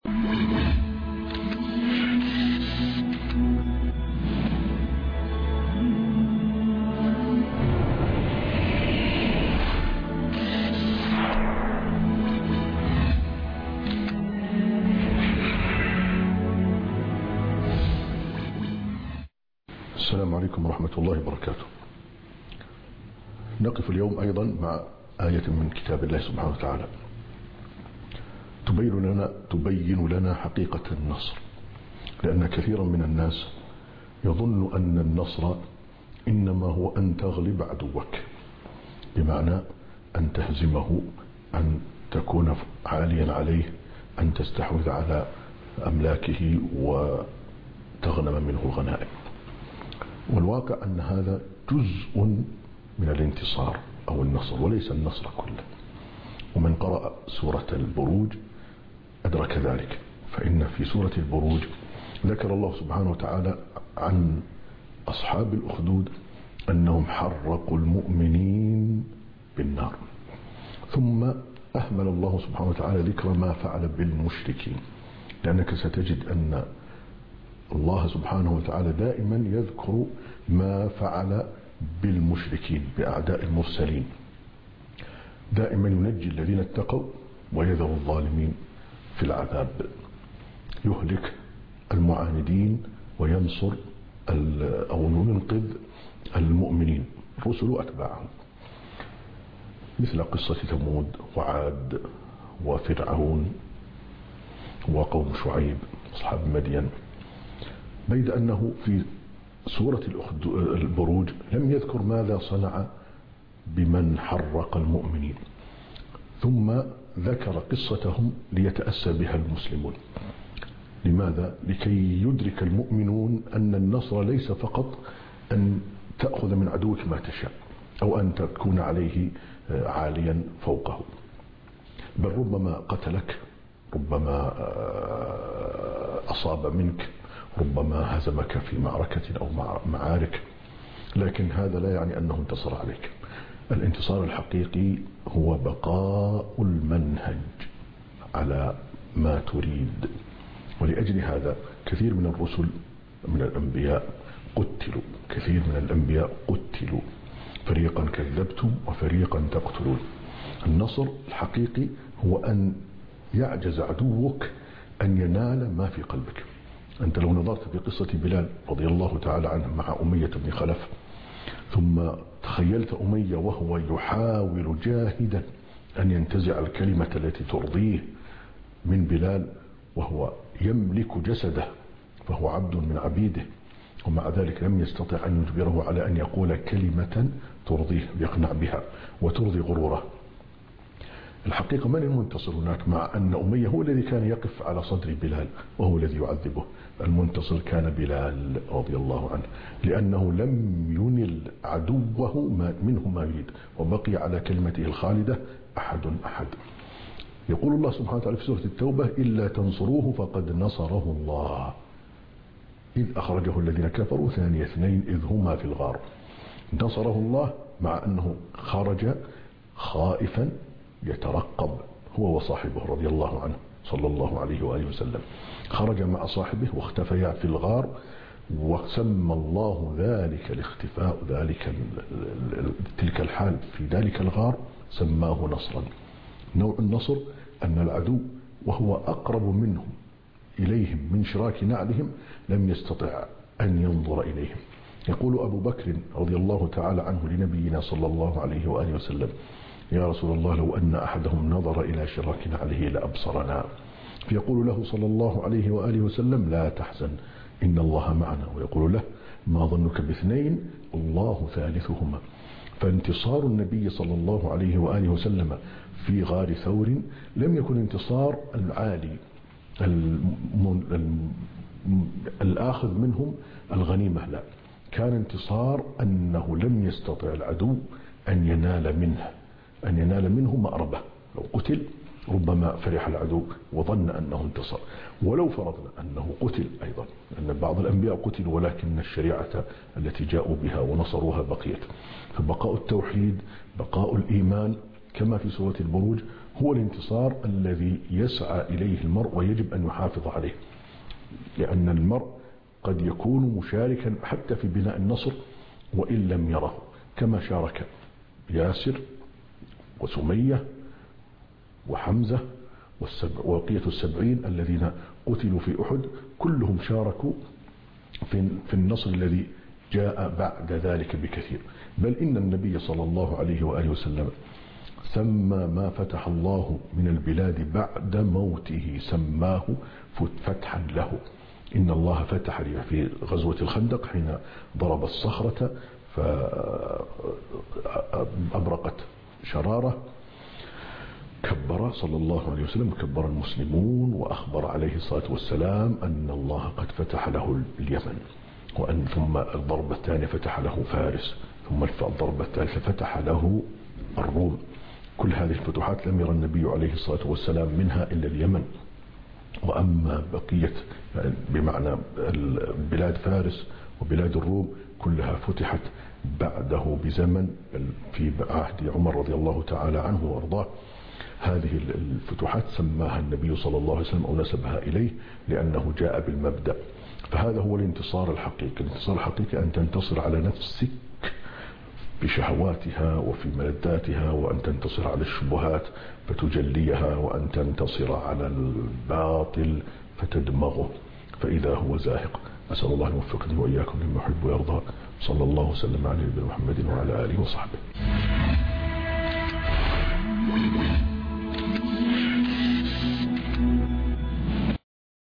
السلام عليكم ورحمة الله وبركاته. نقف اليوم أيضا مع آية من كتاب الله سبحانه وتعالى تبين لنا حقيقة النصر، لأن كثيرا من الناس يظن أن النصر إنما هو أن تغلب عدوك، بمعنى أن تهزمه، أن تكون عاليا عليه، أن تستحوذ على أملاكه وتغنم منه الغنائم. والواقع أن هذا جزء من الانتصار أو النصر وليس النصر كله. ومن قرأ سورة البروج أدرك ذلك، فإن في سورة البروج ذكر الله سبحانه وتعالى عن أصحاب الأخدود أنهم حرقوا المؤمنين بالنار، ثم أهمل الله سبحانه وتعالى ذكر ما فعل بالمشركين، لأنك ستجد أن الله سبحانه وتعالى دائما يذكر ما فعل بالمشركين بأعداء المرسلين، دائما ينجي الذين اتقوا ويذر الظالمين في العذاب، يهلك المعاندين وينصر أو ينقذ المؤمنين الرسل وأتباعهم، مثل قصة ثمود وعاد وفرعون وقوم شعيب أصحاب مدين. بيد أنه في سورة البروج لم يذكر ماذا صنع بمن حرق المؤمنين، ثم ذكر قصتهم ليتأسى بها المسلمون. لماذا؟ لكي يدرك المؤمنون أن النصر ليس فقط أن تأخذ من عدوك ما تشاء أو أن تكون عليه عاليا فوقه، بل ربما قتلك، ربما أصاب منك، ربما هزمك في معركة أو معارك، لكن هذا لا يعني أنه انتصر عليك. الانتصار الحقيقي هو بقاء المنهج على ما تريد. ولأجل هذا كثير من الرسل من الأنبياء قتلوا، كثير من الأنبياء قتلوا، فريقا كذبتم وفريقا تقتلون. النصر الحقيقي هو أن يعجز عدوك أن ينال ما في قلبك. أنت لو نظرت في قصة بلال رضي الله تعالى عنه مع أمية بن خلف، ثم تخيلت أمية وهو يحاول جاهدا أن ينتزع الكلمة التي ترضيه من بلال، وهو يملك جسده فهو عبد من عبيده، ومع ذلك لم يستطع أن يجبره على أن يقول كلمة ترضيه يقنع بها وترضي غروره. الحقيقة من المنتصر هناك؟ مع أن أمية هو الذي كان يقف على صدر بلال وهو الذي يعذبه، المنتصر كان بلال رضي الله عنه، لأنه لم ينل عدوه منه ما يريد، وبقي على كلمته الخالدة أحد. يقول الله سبحانه وتعالى في سورة التوبة: إلا تنصروه فقد نصره الله إذ أخرجه الذين كفروا ثاني اثنين إذ هما في الغار. نصره الله مع أنه خرج خائفا يترقب هو وصاحبه رضي الله عنه صلى الله عليه وآله وسلم، خرج مع صاحبه واختفيا في الغار، وسمى الله ذلك الاختفاء تلك الحال في ذلك الغار سماه نصرا. نوع النصر أن العدو وهو أقرب منهم إليهم من شراك نعلهم لم يستطع أن ينظر إليهم. يقول أبو بكر رضي الله تعالى عنه لنبينا صلى الله عليه وآله وسلم: يا رسول الله، لو أن أحدهم نظر إلى شراك نعله لأبصرنا. فيقول له صلى الله عليه وآله وسلم: لا تحزن إن الله معنا. ويقول له: ما ظنك باثنين الله ثالثهما. فانتصار النبي صلى الله عليه وآله وسلم في غار ثور لم يكن انتصار العالي الآخذ منهم الغنيمة، لا، كان انتصار أنه لم يستطع العدو أن ينال منه مأربة. لو قتل ربما فرح العدو وظن أنه انتصر، ولو فرضنا أنه قتل أيضا، لأن بعض الأنبياء قتلوا ولكن الشريعة التي جاءوا بها ونصروها بقيت. فبقاء التوحيد، بقاء الإيمان كما في سورة البروج هو الانتصار الذي يسعى إليه المرء ويجب أن يحافظ عليه، لأن المرء قد يكون مشاركا حتى في بناء النصر وإن لم يره، كما شارك ياسر وسمية وحمزة وبقية السبعين الذين قتلوا في أحد، كلهم شاركوا في النصر الذي جاء بعد ذلك بكثير. بل إن النبي صلى الله عليه وآله وسلم سمى ما فتح الله من البلاد بعد موته سماه فتحا له. إن الله فتح لي في غزوة الخندق حين ضرب الصخرة فأبرقت شرارة، كبر صلى الله عليه وسلم، كبر المسلمون وأخبر عليه الصلاة والسلام أن الله قد فتح له اليمن، وأن ثم الضربة الثانية فتح له فارس، ثم الضربة الثالثة فتح له الروم. كل هذه الفتوحات لم يرى النبي عليه الصلاة والسلام منها إلا اليمن. وأما بقية بمعنى بلاد فارس وبلاد الروم كلها فتحت بعده بزمن في عهد عمر رضي الله تعالى عنه وأرضاه. هذه الفتوحات سماها النبي صلى الله عليه وسلم أو نسبها إليه لأنه جاء بالمبدأ. فهذا هو الانتصار الحقيقي. الانتصار الحقيقي أن تنتصر على نفسك بشهواتها وفي ملذاتها، وأن تنتصر على الشبهات فتجليها، وأن تنتصر على الباطل فتدمغه فإذا هو زاهق. أسأل الله أن يوفقني وإياكم لما يحب ويرضى. صلى الله وسلم على نبينا محمد وعلى آله وصحبه.